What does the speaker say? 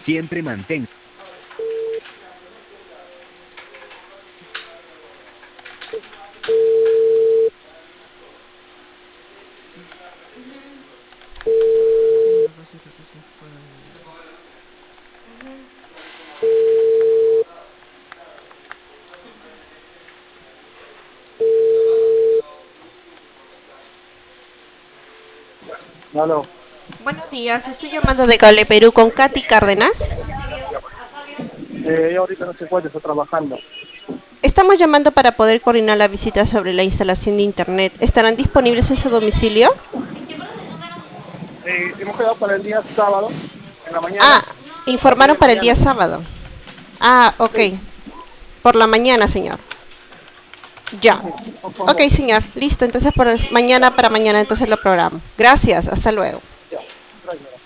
Siempre mantén. Hay una cosita que se fue. Aló. Buenos días, estoy llamando de Cable Perú con Katy Cárdenas. Ella ahorita no se encuentra, está trabajando. Estamos llamando para poder coordinar la visita sobre la instalación de internet. ¿Estarán disponibles en su domicilio? Hemos quedado para el día sábado, en la Ah, mañana, a las 10 informaron de para el día mañana. sábado. Ah, ok. Sí, Por la mañana, señor. Ya. por Ok, favor. señor. Listo. Entonces, mañana para mañana, entonces lo programo. Gracias. Hasta luego. Ya, gracias.